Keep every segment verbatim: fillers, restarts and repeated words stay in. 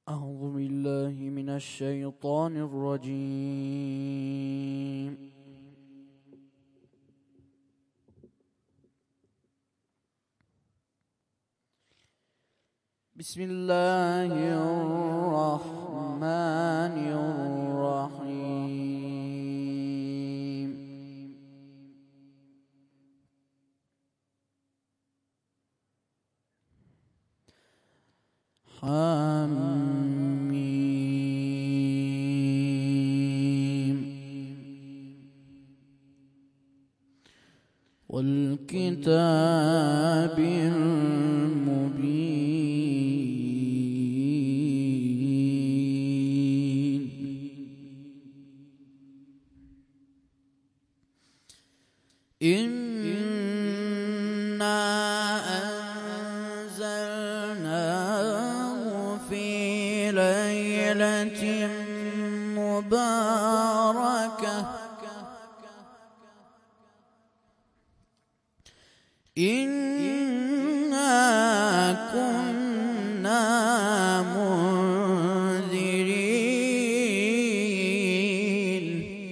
أعوذ بالله من الشيطان الرجيم. بسم الله الرحمن الرحيم. حميم. والكتاب المبين. إنا أنزلناه في ليلة مباركة إنا كنا منذرين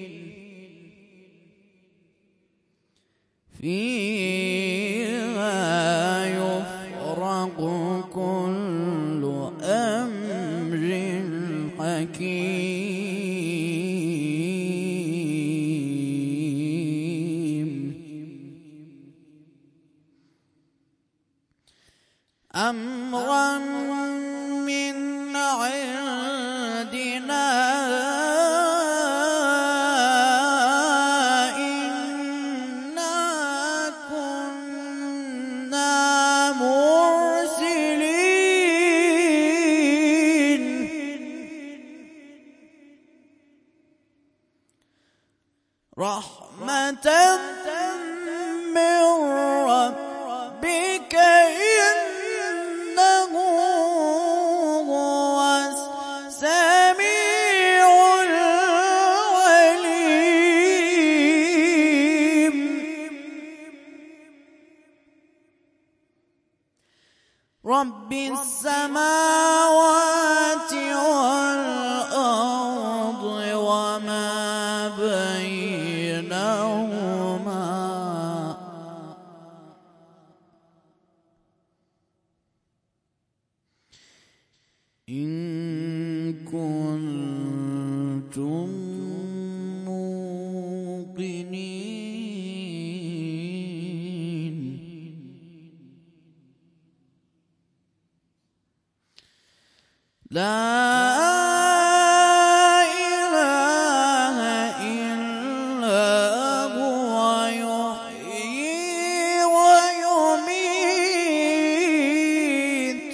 فيها يفرق كل أمر حكيم أمرا من عندنا إنا كنا مرسلين رحمة من ربك إنه هو السميع العليم رب السماوات والأرض وما بينهما إن كنتم موقنين لا إله إلا هو يحيي ويميت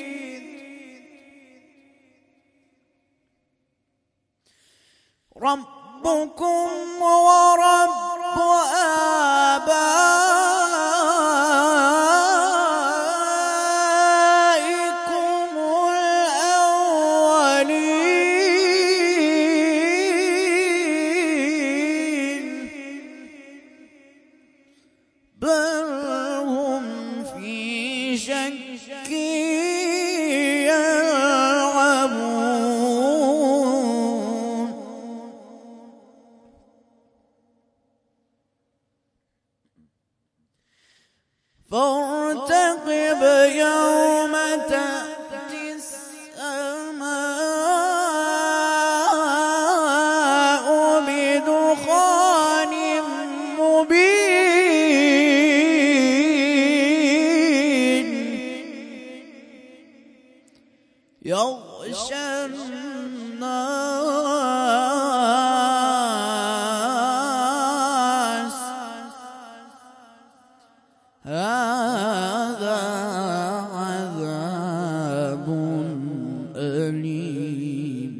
ربكم ورب آبائكم الأولين بل هم في شك يلعبون فارتقب يوم تأتي السماء بدخان مبين يغشى الناس هذا عذاب أليم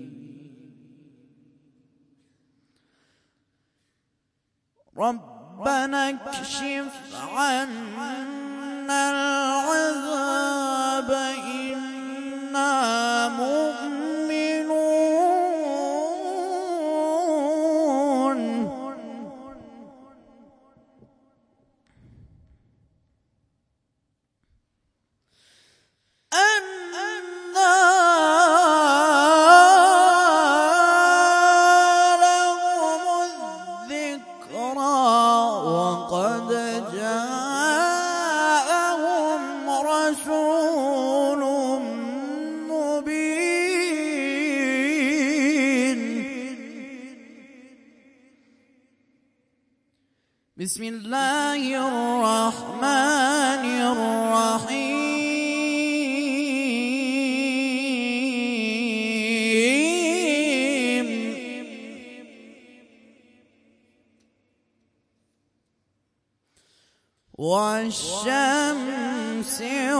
ربنا اكشف عنا العذاب إنا مؤمنون أنا بسم الله الرحمن الرحيم والشمس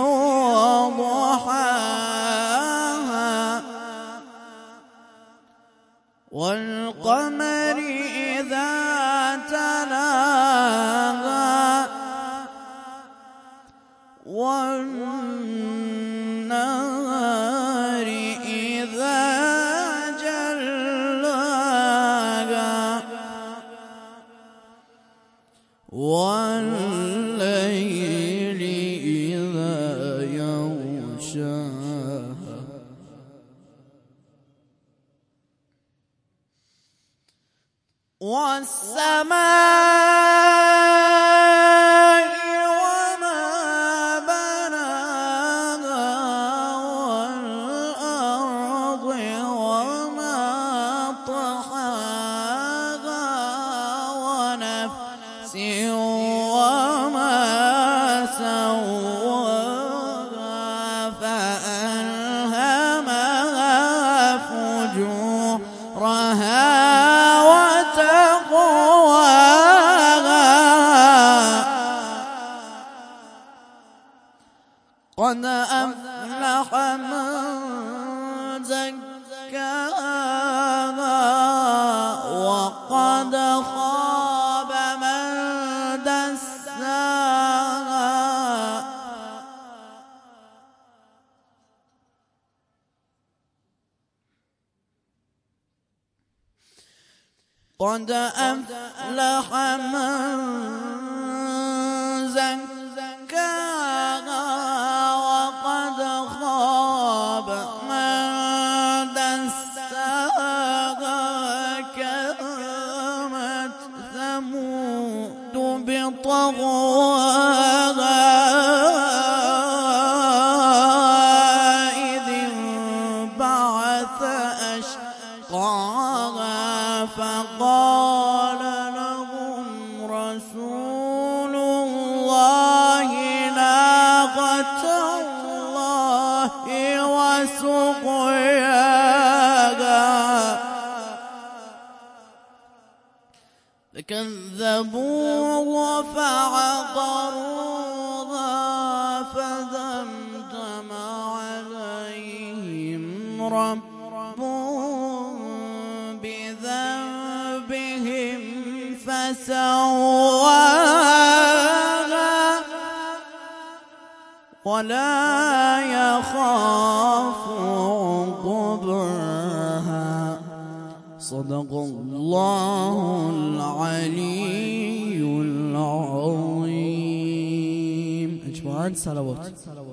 وضحاها والقمر إذا تلاها والنهار إذا جلاها والليل إذا يغشاها والسماء وما بناها والأرض وما طحاها ونفس وما سواها فألهمها فجورها قد أفلح من زكاها وقد خاب من دساها قد أفلح من زكاها وقد خاب من دساها كذبت ثمود بطغواها إذ انبعث أشقاها فقال لهم رسول الله ناقة الله وسقياها فكذبوه فعقروها فدمدم عليهم ربهم بذنبهم فسواها ولا يخاف عقباها. صدق الله العلي العظيم. أجمعين صلوات.